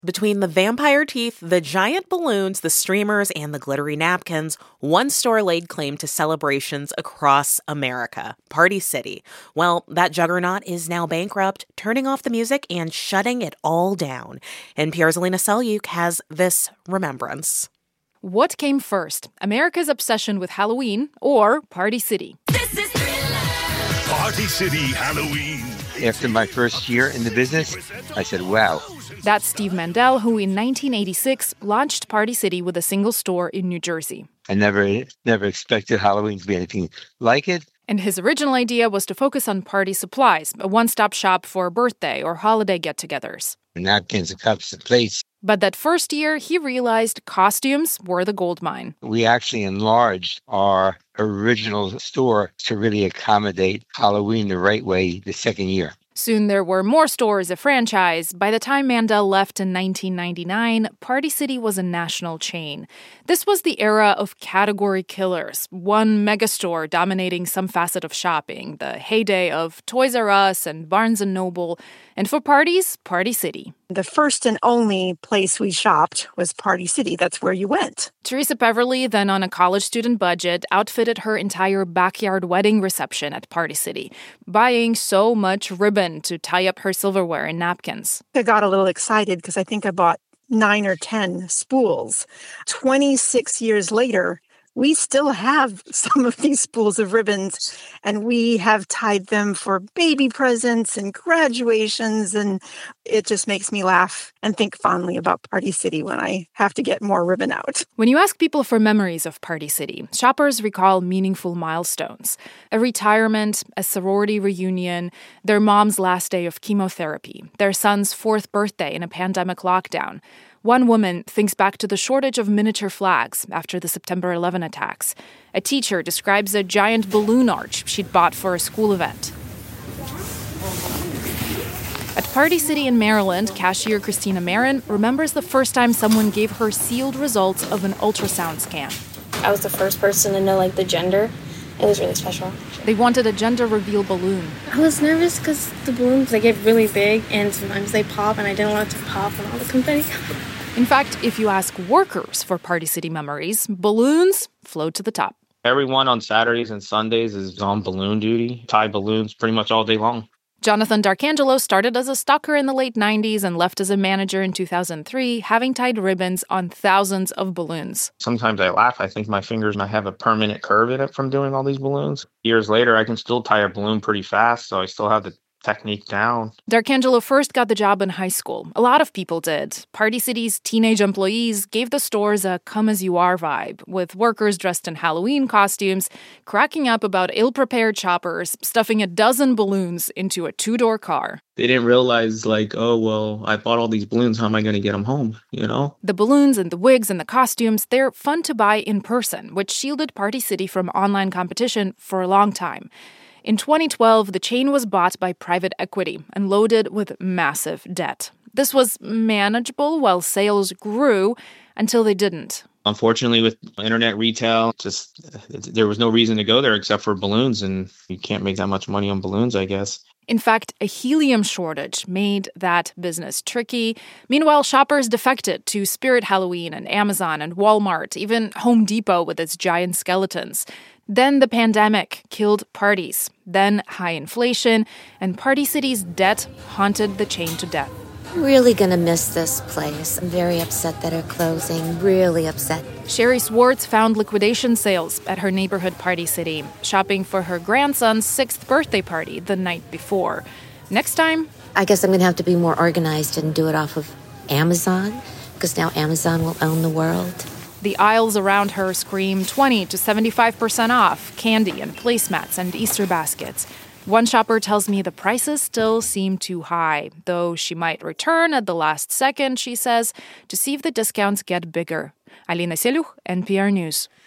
Between the vampire teeth, the giant balloons, the streamers, and the glittery napkins, one store laid claim to celebrations across America, Party City. Well, that juggernaut is now bankrupt, turning off the music and shutting it all down. NPR's Alina Selyukh has this remembrance. What came first, America's obsession with Halloween or Party City? This is Thriller. Party City Halloween. After my first year in the business, I said, wow. That's Steve Mandel, who in 1986 launched Party City with a single store in New Jersey. I never expected Halloween to be anything like it. And his original idea was to focus on party supplies, a one-stop shop for birthday or holiday get-togethers. Napkins and cups and plates. But that first year, he realized costumes were the gold mine. We actually enlarged our original store to really accommodate Halloween the right way the second year. Soon there were more stores, a franchise. By the time Mandel left in 1999, Party City was a national chain. This was the era of category killers, one megastore dominating some facet of shopping, the heyday of Toys R Us and Barnes & Noble, and for parties, Party City. The first and only place we shopped was Party City. That's where you went. Teresa Beverly, then on a college student budget, outfitted her entire backyard wedding reception at Party City, buying so much ribbon to tie up her silverware and napkins. I got a little excited because I think I bought 9 or 10 spools. 26 years later, we still have some of these spools of ribbons, and we have tied them for baby presents and graduations, and it just makes me laugh and think fondly about Party City when I have to get more ribbon out. When you ask people for memories of Party City, shoppers recall meaningful milestones. A retirement, a sorority reunion, their mom's last day of chemotherapy, their son's 4th birthday in a pandemic lockdown. One woman thinks back to the shortage of miniature flags after the September 11 attacks. A teacher describes a giant balloon arch she'd bought for a school event. At Party City in Maryland, cashier Christina Marin remembers the first time someone gave her sealed results of an ultrasound scan. I was the first person to know, the gender. It was really special. They wanted a gender reveal balloon. I was nervous because the balloons, they get really big, and sometimes they pop, and I didn't want it to pop when all the confetti. In fact, if you ask workers for Party City memories, balloons float to the top. Everyone on Saturdays and Sundays is on balloon duty, tie balloons pretty much all day long. Jonathan Darkangelo started as a stocker in the late 90s and left as a manager in 2003, having tied ribbons on thousands of balloons. Sometimes I laugh. I think my fingers might have a permanent curve in it from doing all these balloons. Years later, I can still tie a balloon pretty fast, so I still have the technique down. Darkangelo first got the job in high school. A lot of people did. Party City's teenage employees gave the stores a come-as-you-are vibe, with workers dressed in Halloween costumes, cracking up about ill-prepared shoppers, stuffing a dozen balloons into a 2-door car. They didn't realize, I bought all these balloons. How am I going to get them home, The balloons and the wigs and the costumes, they're fun to buy in person, which shielded Party City from online competition for a long time. In 2012, the chain was bought by private equity and loaded with massive debt. This was manageable while sales grew until they didn't. Unfortunately, with internet retail, there was no reason to go there except for balloons, and you can't make that much money on balloons, I guess. In fact, a helium shortage made that business tricky. Meanwhile, shoppers defected to Spirit Halloween and Amazon and Walmart, even Home Depot with its giant skeletons. Then the pandemic killed parties. Then high inflation, and Party City's debt haunted the chain to death. I'm really gonna miss this place. I'm very upset that they're closing. Really upset. Sherry Swartz found liquidation sales at her neighborhood Party City, shopping for her grandson's 6th birthday party the night before. Next time, I guess I'm gonna have to be more organized and do it off of Amazon, because now Amazon will own the world. The aisles around her scream 20 to 75% off, candy and placemats and Easter baskets. One shopper tells me the prices still seem too high, though she might return at the last second, she says, to see if the discounts get bigger. Alina Selyukh, NPR News.